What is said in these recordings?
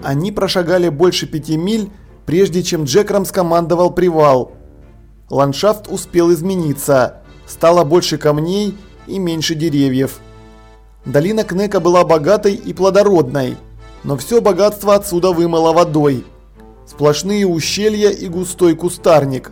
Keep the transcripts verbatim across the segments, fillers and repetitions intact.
Они прошагали больше пяти миль, прежде чем Джекром скомандовал привал. Ландшафт успел измениться. Стало больше камней и меньше деревьев. Долина Кнека была богатой и плодородной, но все богатство отсюда вымыло водой. Сплошные ущелья и густой кустарник.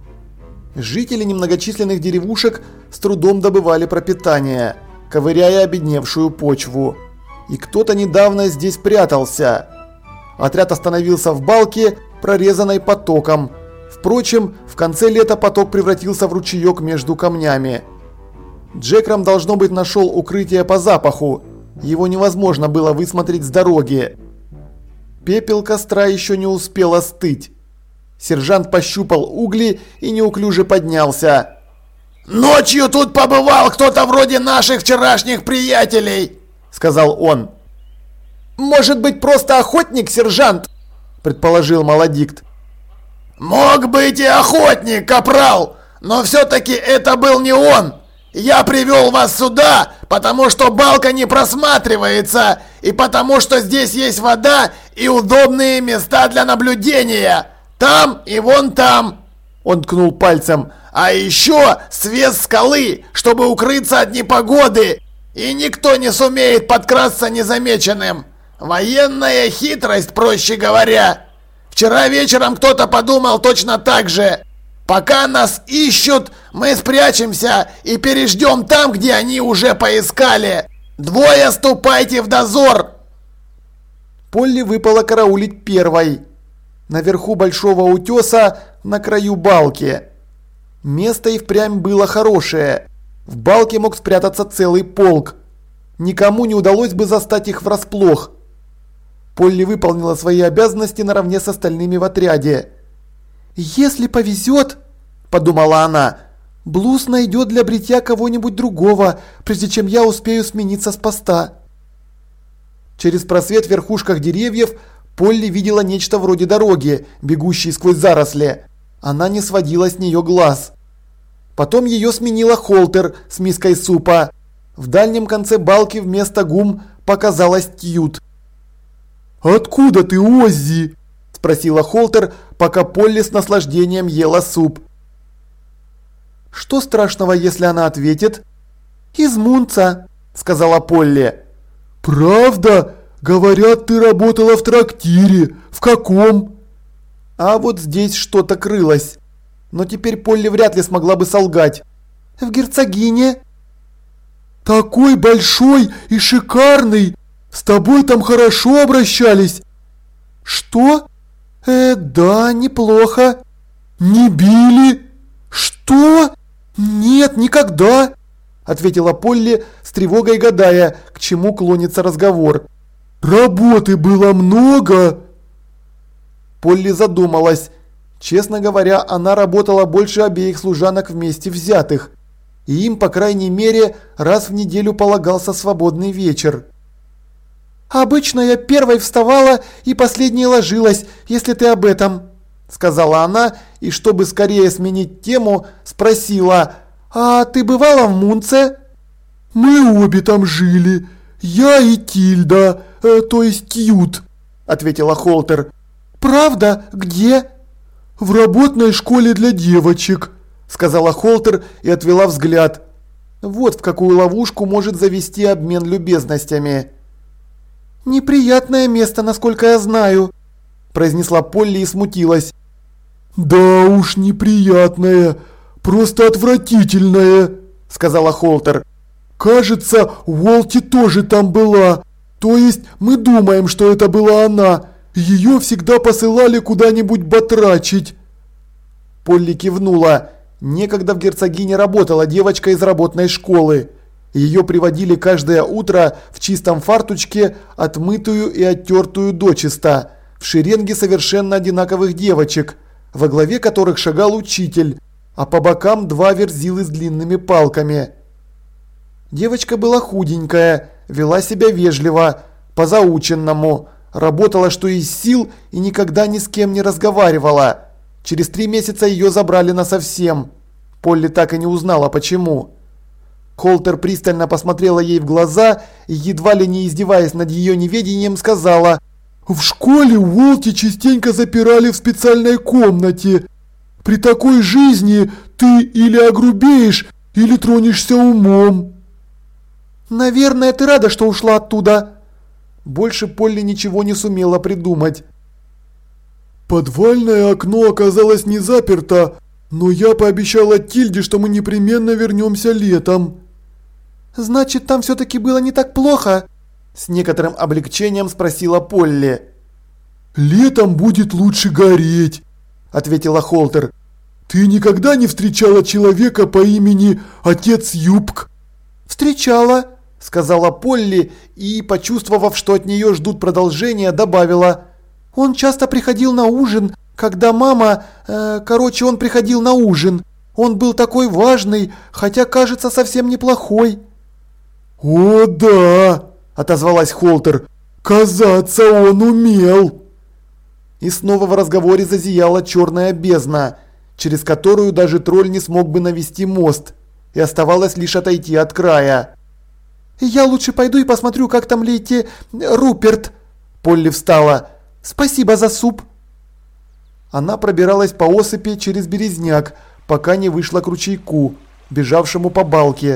Жители немногочисленных деревушек с трудом добывали пропитание, ковыряя обедневшую почву. И кто-то недавно здесь прятался. Отряд остановился в балке, прорезанной потоком. Впрочем, в конце лета поток превратился в ручеек между камнями. Джекром, должно быть, нашел укрытие по запаху. Его невозможно было высмотреть с дороги. Пепел костра еще не успел остыть. Сержант пощупал угли и неуклюже поднялся. «Ночью тут побывал кто-то вроде наших вчерашних приятелей», — сказал он. «Может быть, просто охотник, сержант?» – предположил Малодикт. «Мог быть и охотник, капрал, но все-таки это был не он. Я привел вас сюда, потому что балка не просматривается, и потому что здесь есть вода и удобные места для наблюдения. Там и вон там», – он ткнул пальцем. «А еще свес скалы, чтобы укрыться от непогоды, и никто не сумеет подкрасться незамеченным. Военная хитрость, проще говоря. Вчера вечером кто-то подумал точно так же. Пока нас ищут, мы спрячемся и переждем там, где они уже поискали. Двое ступайте в дозор!» Полли выпало караулить первой. Наверху большого утеса, на краю балки. Место и впрямь было хорошее. В балке мог спрятаться целый полк. Никому не удалось бы застать их врасплох. Полли выполнила свои обязанности наравне с остальными в отряде. «Если повезет, – подумала она, – Блуз найдет для бритья кого-нибудь другого, прежде чем я успею смениться с поста». Через просвет в верхушках деревьев Полли видела нечто вроде дороги, бегущей сквозь заросли. Она не сводила с нее глаз. Потом ее сменила Холтер с миской супа. В дальнем конце балки вместо гум показалась Тьют. «Откуда ты, Оззи?» – спросила Холтер, пока Полли с наслаждением ела суп. «Что страшного, если она ответит?» «Из Мунца», – сказала Полли. «Правда? Говорят, ты работала в трактире. В каком?» А вот здесь что-то крылось. Но теперь Полли вряд ли смогла бы солгать. «В Герцогине». «Такой большой и шикарный! С тобой там хорошо обращались!» «Что? Э, да, неплохо». «Не били?» «Что? Нет, никогда!» Ответила Полли, с тревогой гадая, к чему клонится разговор. «Работы было много?» Полли задумалась. Честно говоря, она работала больше обеих служанок вместе взятых. И им, по крайней мере, раз в неделю полагался свободный вечер. «Обычно я первой вставала и последней ложилась, если ты об этом», – сказала она, и чтобы скорее сменить тему, спросила: «А ты бывала в Мунце?» «Мы обе там жили. Я и Тильда, э, то есть Тьют», – ответила Холтер. «Правда? Где?» «В работной школе для девочек», – сказала Холтер и отвела взгляд. Вот в какую ловушку может завести обмен любезностями. «Неприятное место, насколько я знаю», – произнесла Полли и смутилась. «Да уж неприятное, просто отвратительное», – сказала Холтер. «Кажется, Уолти тоже там была. То есть мы думаем, что это была она. Ее всегда посылали куда-нибудь батрачить». Полли кивнула. Некогда в Герцогине работала девочка из работной школы. Ее приводили каждое утро в чистом фартучке, отмытую и оттертую дочисто, в шеренге совершенно одинаковых девочек, во главе которых шагал учитель, а по бокам два верзилы с длинными палками. Девочка была худенькая, вела себя вежливо, по-заученному, работала что из сил и никогда ни с кем не разговаривала. Через три месяца ее забрали насовсем. Полли так и не узнала, почему. Холтер пристально посмотрела ей в глаза и, едва ли не издеваясь над ее неведением, сказала: В школе Уолти частенько запирали в специальной комнате. При такой жизни ты или огрубеешь, или тронешься умом. Наверное, ты рада, что ушла оттуда. Больше Полли ничего не сумела придумать. Подвальное окно оказалось не заперто, но я пообещала Тильде, что мы непременно вернемся летом. Значит, там все-таки было не так плохо? С некоторым облегчением спросила Полли. «Летом будет лучше гореть», – ответила Холтер. «Ты никогда не встречала человека по имени Отец Юбк?» «Встречала», – сказала Полли и, почувствовав, что от нее ждут продолжения, добавила. «Он часто приходил на ужин, когда мама... Э, короче, он приходил на ужин. Он был такой важный, хотя, кажется, совсем неплохой». «О, да!» – отозвалась Холтер. «Казаться он умел!» И снова в разговоре зазияла черная бездна, через которую даже тролль не смог бы навести мост, и оставалось лишь отойти от края. «Я лучше пойду и посмотрю, как там леди Руперт!» Полли встала. «Спасибо за суп!» Она пробиралась по осыпи через березняк, пока не вышла к ручейку, бежавшему по балке.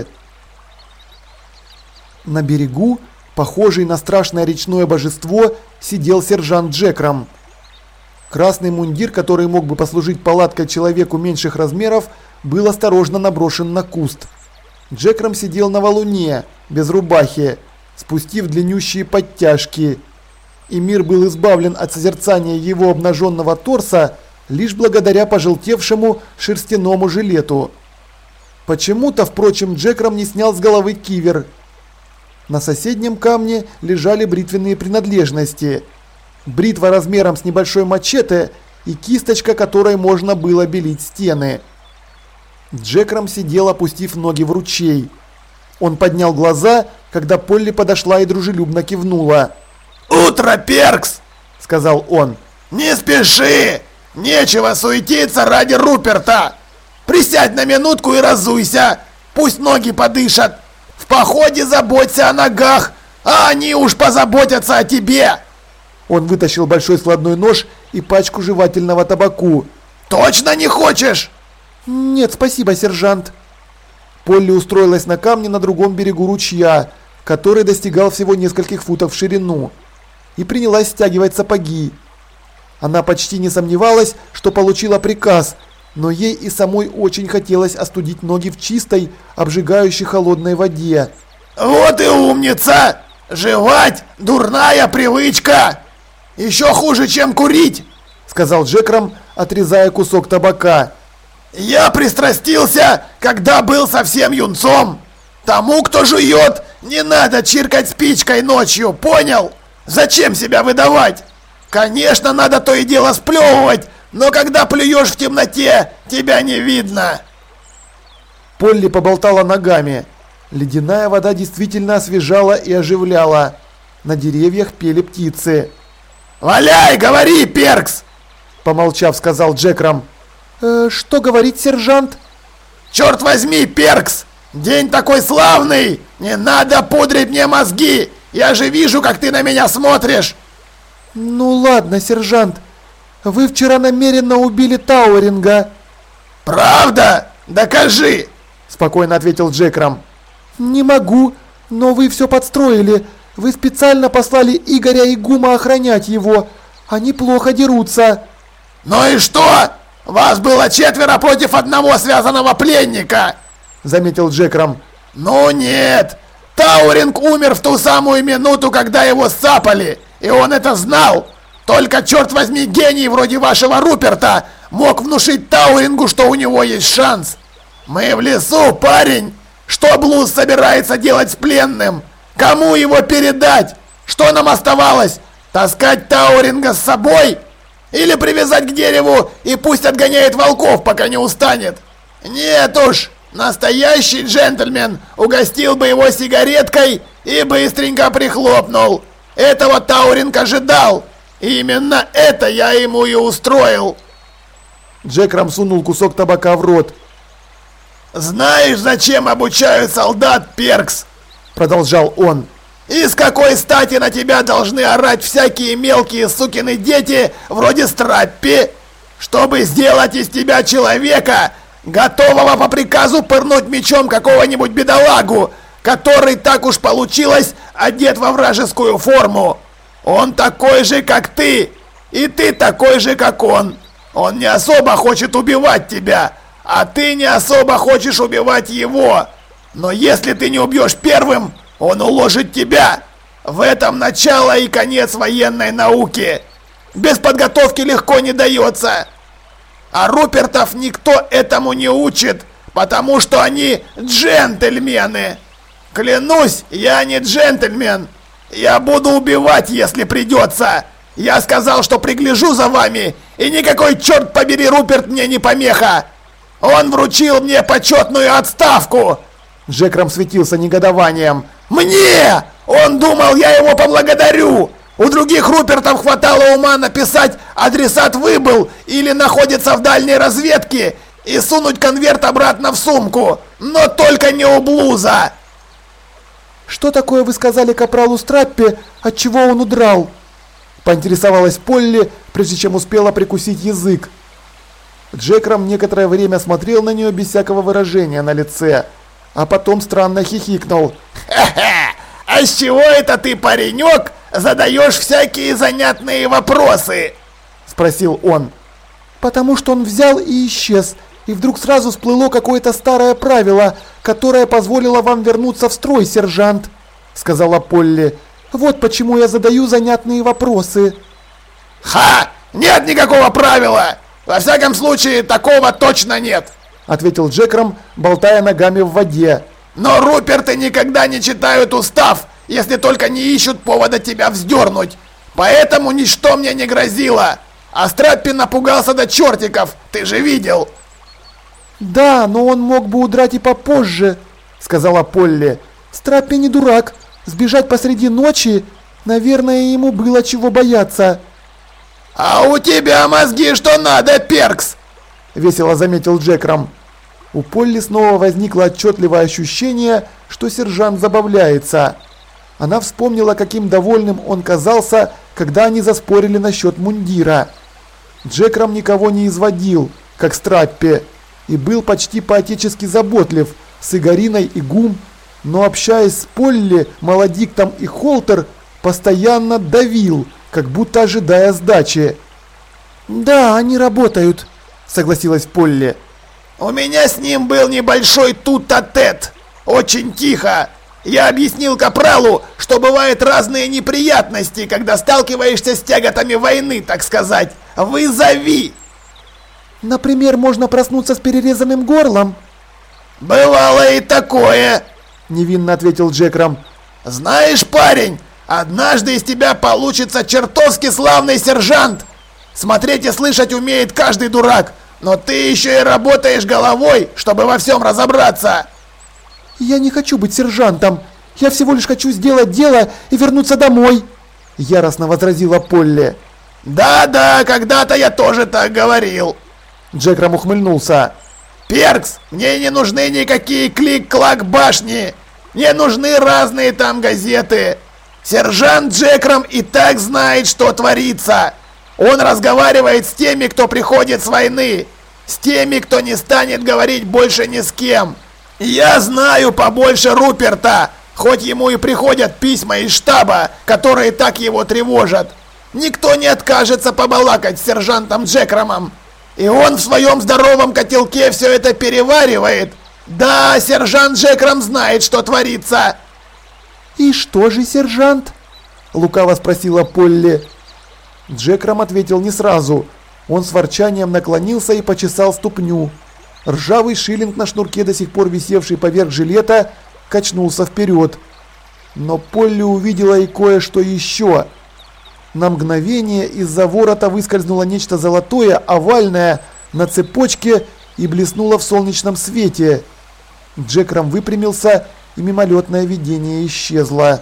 На берегу, похожий на страшное речное божество, сидел сержант Джекрам. Красный мундир, который мог бы послужить палаткой человеку меньших размеров, был осторожно наброшен на куст. Джекрам сидел на валуне, без рубахи, спустив длиннющие подтяжки. И мир был избавлен от созерцания его обнаженного торса лишь благодаря пожелтевшему шерстяному жилету. Почему-то, впрочем, Джекрам не снял с головы кивер. На соседнем камне лежали бритвенные принадлежности. Бритва размером с небольшой мачете и кисточка, которой можно было белить стены. Джекрам сидел, опустив ноги в ручей. Он поднял глаза, когда Полли подошла и дружелюбно кивнула. «Утро, Перкс!» – сказал он. «Не спеши! Нечего суетиться ради Руперта! Присядь на минутку и разуйся! Пусть ноги подышат! В походе заботься о ногах, а они уж позаботятся о тебе!» Он вытащил большой складной нож и пачку жевательного табаку. «Точно не хочешь?» «Нет, спасибо, сержант». Полли устроилась на камне на другом берегу ручья, который достигал всего нескольких футов в ширину, и принялась стягивать сапоги. Она почти не сомневалась, что получила приказ, но ей и самой очень хотелось остудить ноги в чистой, обжигающей холодной воде. «Вот и умница! Жевать – дурная привычка! Еще хуже, чем курить!» – сказал Джекрам, отрезая кусок табака. «Я пристрастился, когда был совсем юнцом. Тому, кто жует, не надо чиркать спичкой ночью, понял? Зачем себя выдавать? Конечно, надо то и дело сплевывать, но когда плюешь в темноте, тебя не видно!» Полли поболтала ногами. Ледяная вода действительно освежала и оживляла. На деревьях пели птицы. «Валяй, говори, Перкс!» Помолчав, сказал Джекрам. «Э, что говорит сержант?» «Черт возьми, Перкс! День такой славный! Не надо пудрить мне мозги! Я же вижу, как ты на меня смотришь!» «Ну ладно, сержант. Вы вчера намеренно убили Тауринга». «Правда? Докажи!» Спокойно ответил Джекрам. «Не могу, но вы все подстроили. Вы специально послали Игоря и Гума охранять его. Они плохо дерутся». «Ну и что? Вас было четверо против одного связанного пленника!» Заметил Джекрам. «Ну нет! Тауринг умер в ту самую минуту, когда его сцапали, и он это знал! Только, черт возьми, гений вроде вашего Руперта мог внушить Таурингу, что у него есть шанс! Мы в лесу, парень! Что Блуз собирается делать с пленным? Кому его передать? Что нам оставалось? Таскать Тауринга с собой? Или привязать к дереву и пусть отгоняет волков, пока не устанет? Нет уж! Настоящий джентльмен угостил бы его сигареткой и быстренько прихлопнул. Этого Тауринг ожидал. И именно это я ему и устроил». Джекрам сунул кусок табака в рот. «Знаешь, зачем обучают солдат, Перкс?» Продолжал он. И с какой стати на тебя должны орать всякие мелкие сукины дети вроде Страппи, чтобы сделать из тебя человека, готового по приказу пырнуть мечом какого-нибудь бедолагу, который, так уж получилось, одет во вражескую форму? Он такой же, как ты, и ты такой же, как он. Он не особо хочет убивать тебя, а ты не особо хочешь убивать его. Но если ты не убьешь первым, он уложит тебя. В этом начало и конец военной науки. Без подготовки легко не дается. А Рупертов никто этому не учит, потому что они джентльмены. Клянусь, я не джентльмен. Я буду убивать, если придется. Я сказал, что пригляжу за вами, и никакой, черт побери, Руперт мне не помеха. Он вручил мне почетную отставку. Джекром светился негодованием. Мне! Он думал, я его поблагодарю! У других Рупертов хватало ума написать «адресат выбыл» или «находится в дальней разведке» и сунуть конверт обратно в сумку. Но только не у Блуза! «Что такое вы сказали капралу Страппи, отчего он удрал?» Поинтересовалась Полли, прежде чем успела прикусить язык. Джекром некоторое время смотрел на нее без всякого выражения на лице, а потом странно хихикнул. «Ха-ха! А с чего это ты, паренек, задаешь всякие занятные вопросы?» — спросил он. «Потому что он взял и исчез, и вдруг сразу всплыло какое-то старое правило, которое позволило вам вернуться в строй, сержант», — сказала Полли. «Вот почему я задаю занятные вопросы». «Ха! Нет никакого правила! Во всяком случае, такого точно нет!» — ответил Джекром, болтая ногами в воде. «Но Руперты никогда не читают устав, если только не ищут повода тебя вздернуть. Поэтому ничто мне не грозило. А Страппи напугался до чертиков, ты же видел!» «Да, но он мог бы удрать и попозже», — сказала Полли. «Страппи не дурак. Сбежать посреди ночи, наверное, ему было чего бояться». «А у тебя мозги что надо, Перкс!» — весело заметил Джекром. У Полли снова возникло отчетливое ощущение, что сержант забавляется. Она вспомнила, каким довольным он казался, когда они заспорили насчет мундира. Джекром никого не изводил, как Страппи, и был почти по-отечески заботлив с Игориной и Гум, но, общаясь с Полли, Молодиктом и Холтер, постоянно давил, как будто ожидая сдачи. «Да, они работают», — согласилась Полли. «У меня с ним был небольшой тут-а-тет. Очень тихо. Я объяснил капралу, что бывают разные неприятности, когда сталкиваешься с тяготами войны, так сказать. Вызови!» «Например, можно проснуться с перерезанным горлом?» «Бывало и такое», — невинно ответил Джекром. «Знаешь, парень, однажды из тебя получится чертовски славный сержант. Смотреть и слышать умеет каждый дурак, но ты еще и работаешь головой, чтобы во всем разобраться». «Я не хочу быть сержантом. Я всего лишь хочу сделать дело и вернуться домой», — яростно возразила Полли. «Да-да, когда-то я тоже так говорил». Джекром ухмыльнулся. «Перкс, мне не нужны никакие клик-клак башни. Не нужны разные там газеты. Сержант Джекром и так знает, что творится. Он разговаривает с теми, кто приходит с войны. С теми, кто не станет говорить больше ни с кем. Я знаю побольше Руперта, хоть ему и приходят письма из штаба, которые так его тревожат. Никто не откажется побалакать с сержантом Джекромом. И он в своем здоровом котелке все это переваривает. Да, сержант Джекром знает, что творится». «И что же, сержант?» — лукаво спросила Полли. Джекром ответил не сразу. Он с ворчанием наклонился и почесал ступню. Ржавый шиллинг на шнурке, до сих пор висевший поверх жилета, качнулся вперед. Но Полли увидела и кое-что еще. На мгновение из-за ворота выскользнуло нечто золотое, овальное, на цепочке и блеснуло в солнечном свете. Джекром выпрямился, и мимолетное видение исчезло.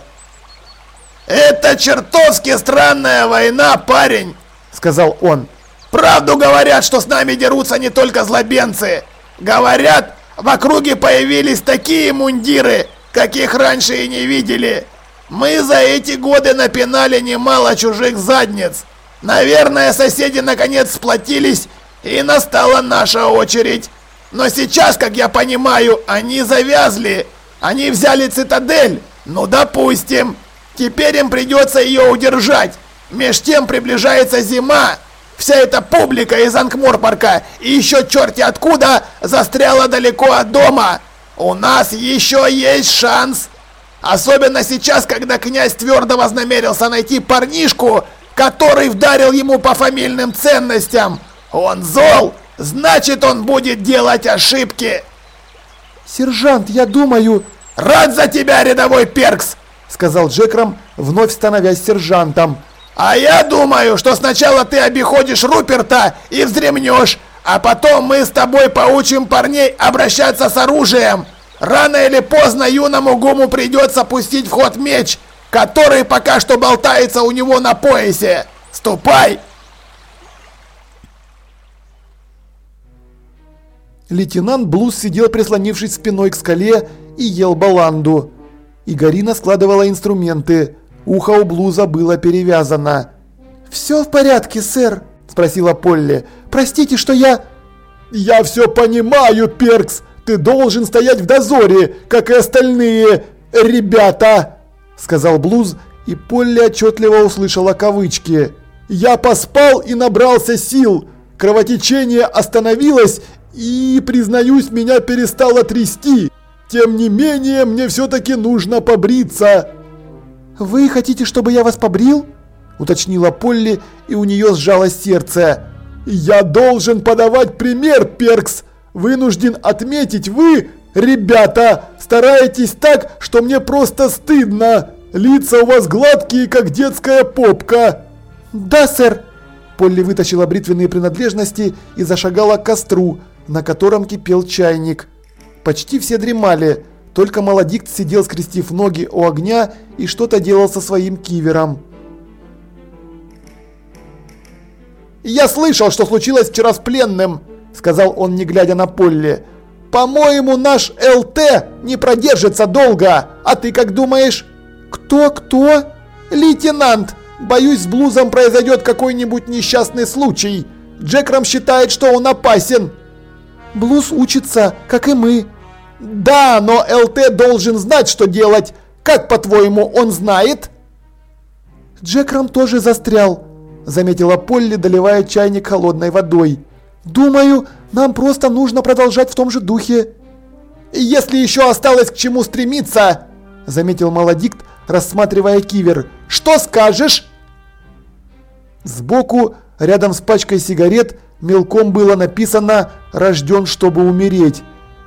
«Это чертовски странная война, парень!» — сказал он. «Правду говорят, что с нами дерутся не только злобенцы. Говорят, в округе появились такие мундиры, каких раньше и не видели. Мы за эти годы напинали немало чужих задниц. Наверное, соседи наконец сплотились, и настала наша очередь. Но сейчас, как я понимаю, они завязли. Они взяли цитадель. Ну, допустим. Теперь им придется ее удержать. Меж тем приближается зима. Вся эта публика из Анкморпорка и еще черти откуда застряла далеко от дома. У нас еще есть шанс. Особенно сейчас, когда князь твердо вознамерился найти парнишку, который вдарил ему по фамильным ценностям. Он зол, значит, он будет делать ошибки. Сержант, я думаю... Рад за тебя, рядовой Перкс, сказал Джекрам, вновь становясь сержантом. А я думаю, что сначала ты обиходишь Руперта и вздремнешь, а потом мы с тобой поучим парней обращаться с оружием. Рано или поздно юному Гуму придется пустить в ход меч, который пока что болтается у него на поясе. Ступай! Лейтенант Блуз сидел, прислонившись спиной к скале, и ел баланду. Игорина складывала инструменты. Ухо у Блуза было перевязано. «Все в порядке, сэр?» – спросила Полли. «Простите, что я...» «Я все понимаю, Перкс! Ты должен стоять в дозоре, как и остальные ребята!» – сказал Блуз, и Полли отчетливо услышала кавычки. «Я поспал и набрался сил. Кровотечение остановилось, и, признаюсь, меня перестало трясти. Тем не менее, мне все-таки нужно побриться». «Вы хотите, чтобы я вас побрил?» – уточнила Полли, и у нее сжалось сердце. «Я должен подавать пример, Перкс! Вынужден отметить, вы, ребята, стараетесь так, что мне просто стыдно. Лица у вас гладкие, как детская попка». «Да, сэр!» Полли вытащила бритвенные принадлежности и зашагала к костру, на котором кипел чайник. Почти все дремали. Только Малодикт сидел, скрестив ноги у огня, и что-то делал со своим кивером. «Я слышал, что случилось вчера с пленным», — сказал он, не глядя на Полли. «По-моему, наш ЛТ не продержится долго. А ты как думаешь?» «Кто-кто?» «Лейтенант. Боюсь, с Блузом произойдет какой-нибудь несчастный случай. Джекрам считает, что он опасен». «Блуз учится, как и мы». «Да, но ЛТ должен знать, что делать. Как, по-твоему, он знает?» «Джекрам тоже застрял», — заметила Полли, доливая чайник холодной водой. «Думаю, нам просто нужно продолжать в том же духе». «Если еще осталось к чему стремиться», — заметил Малодикт, рассматривая кивер. «Что скажешь?» Сбоку, рядом с пачкой сигарет, мелком было написано «Рожден, чтобы умереть».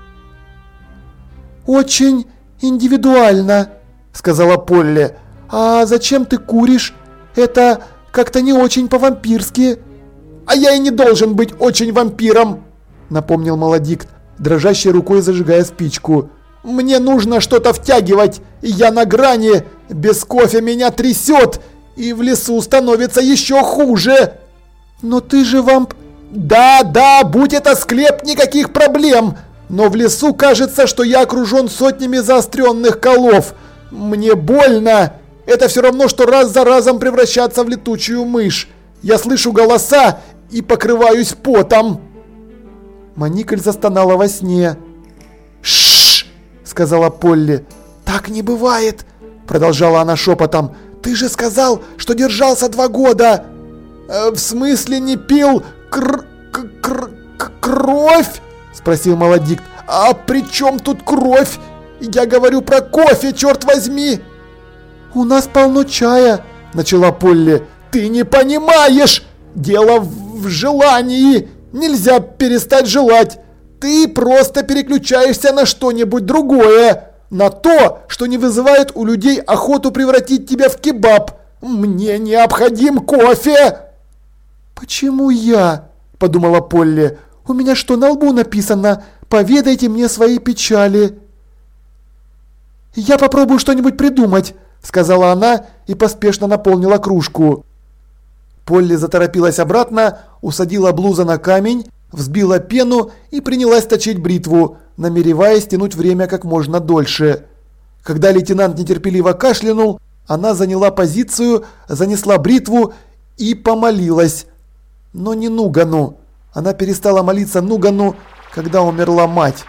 «Очень индивидуально», — сказала Полли. «А зачем ты куришь? Это как-то не очень по-вампирски». «А я и не должен быть очень вампиром», — напомнил Малодикт, дрожащей рукой зажигая спичку. «Мне нужно что-то втягивать, и я на грани. Без кофе меня трясет, и в лесу становится еще хуже». «Но ты же вамп...» «Да, да, будь это склеп, никаких проблем. Но в лесу кажется, что я окружен сотнями заостренных колов. Мне больно. Это все равно, что раз за разом превращаться в летучую мышь. Я слышу голоса и покрываюсь потом». Маникль застонала во сне. «Шшш!» — сказала Полли. «Так не бывает!» — продолжала она шепотом. «Ты же сказал, что держался два года!» э, «В смысле не пил кр... кр... кр... кровь?» — спросил Малодикт. «А при чем тут кровь? Я говорю про кофе, черт возьми!» «У нас полно чая!» — начала Полли. «Ты не понимаешь! Дело в, в желании! Нельзя перестать желать! Ты просто переключаешься на что-нибудь другое! На то, что не вызывает у людей охоту превратить тебя в кебаб! Мне необходим кофе!» «Почему я?» – подумала Полли. «У меня что, на лбу написано? Поведайте мне свои печали!» «Я попробую что-нибудь придумать», – сказала она и поспешно наполнила кружку. Полли заторопилась обратно, усадила Блуза на камень, взбила пену и принялась точить бритву, намереваясь тянуть время как можно дольше. Когда лейтенант нетерпеливо кашлянул, Она заняла позицию, занесла бритву и помолилась. Но не Нугану. Она перестала молиться Нугану, когда умерла мать.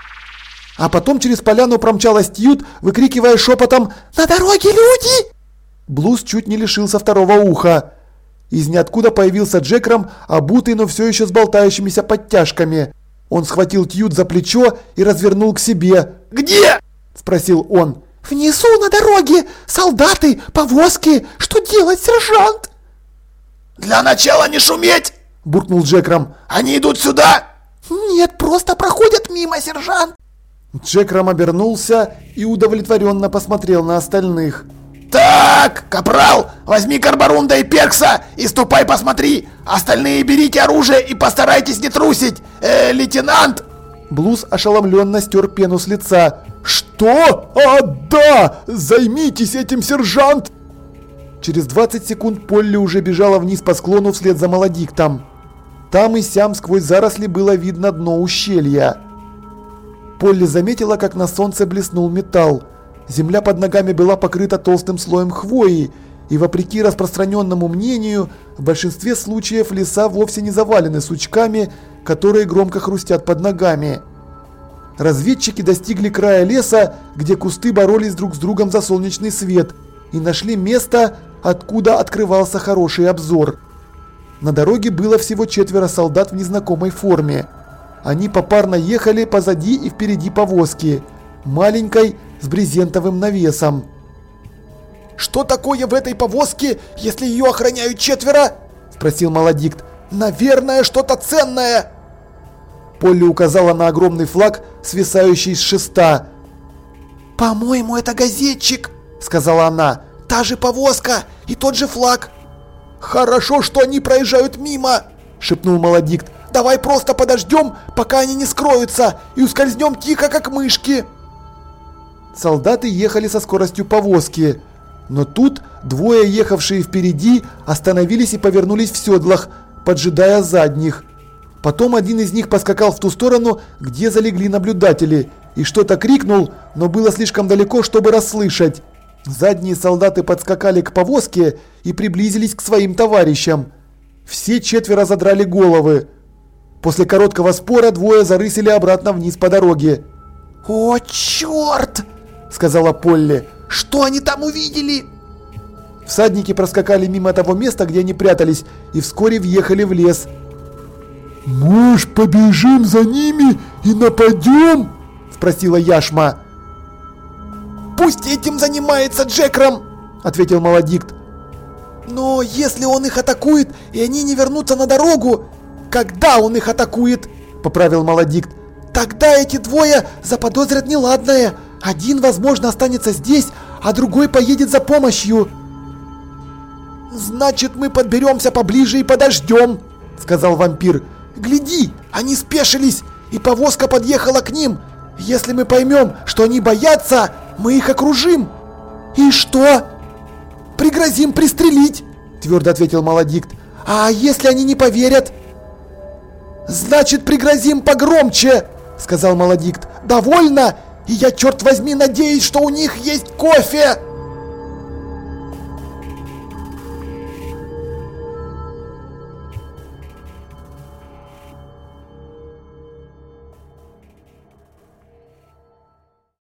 А потом через поляну промчалась Тьют, выкрикивая шепотом «На дороге люди!». Блуз чуть не лишился второго уха. Из ниоткуда появился Джекром, обутый, но все еще с болтающимися подтяжками. Он схватил Тьют за плечо и развернул к себе. «Где?» – спросил он. «Внизу на дороге! Солдаты, повозки! Что делать, сержант?» «Для начала не шуметь!» – буркнул Джекром. «Они идут сюда!» «Нет, просто проходят мимо, сержант!» Джекром обернулся и удовлетворенно посмотрел на остальных. «Так, капрал, возьми Карборунда и Перкса и ступай посмотри! Остальные берите оружие и постарайтесь не трусить! Э, лейтенант!» Блуз ошеломленно стер пену с лица. «Что? А, да! Займитесь этим, сержант!» Через двадцать секунд Полли уже бежала вниз по склону вслед за Малодиктом. Там и сям сквозь заросли было видно дно ущелья. Полли заметила, как на солнце блеснул металл. Земля под ногами была покрыта толстым слоем хвои, и вопреки распространенному мнению, в большинстве случаев леса вовсе не завалены сучками, которые громко хрустят под ногами. Разведчики достигли края леса, где кусты боролись друг с другом за солнечный свет, и нашли место, откуда открывался хороший обзор. На дороге было всего четверо солдат в незнакомой форме. Они попарно ехали позади и впереди повозки, маленькой, с брезентовым навесом. «Что такое в этой повозке, если ее охраняют четверо?» – спросил Малодикт. «Наверное, что-то ценное!» Полли указала на огромный флаг, свисающий с шеста. «По-моему, это газетчик», – сказала она. «Та же повозка и тот же флаг». «Хорошо, что они проезжают мимо», – шепнул Малодикт. «Давай просто подождем, пока они не скроются, и ускользнем тихо, как мышки». Солдаты ехали со скоростью повозки, но тут двое, ехавшие впереди, остановились и повернулись в седлах, поджидая задних. Потом один из них поскакал в ту сторону, где залегли наблюдатели, и что-то крикнул, но было слишком далеко, чтобы расслышать. Задние солдаты подскакали к повозке и приблизились к своим товарищам. Все четверо задрали головы. После короткого спора двое зарысили обратно вниз по дороге. «О, черт!» – сказала Полли. «Что они там увидели?» Всадники проскакали мимо того места, где они прятались, и вскоре въехали в лес. «Может, побежим за ними и нападем?» – спросила Яшма. «Пусть этим занимается Джекром!» – ответил Малодикт. «Но если он их атакует, и они не вернутся на дорогу...» «Когда он их атакует?» – поправил Малодикт. «Тогда эти двое заподозрят неладное. Один, возможно, останется здесь, а другой поедет за помощью». «Значит, мы подберемся поближе и подождем», – сказал вампир. «Гляди, они спешились, и повозка подъехала к ним. Если мы поймем, что они боятся, мы их окружим». «И что?» «Пригрозим пристрелить», – твердо ответил Малодикт. «А если они не поверят?» «Значит, пригрозим погромче», – сказал Малодикт. «Довольно? И я, черт возьми, надеюсь, что у них есть кофе!»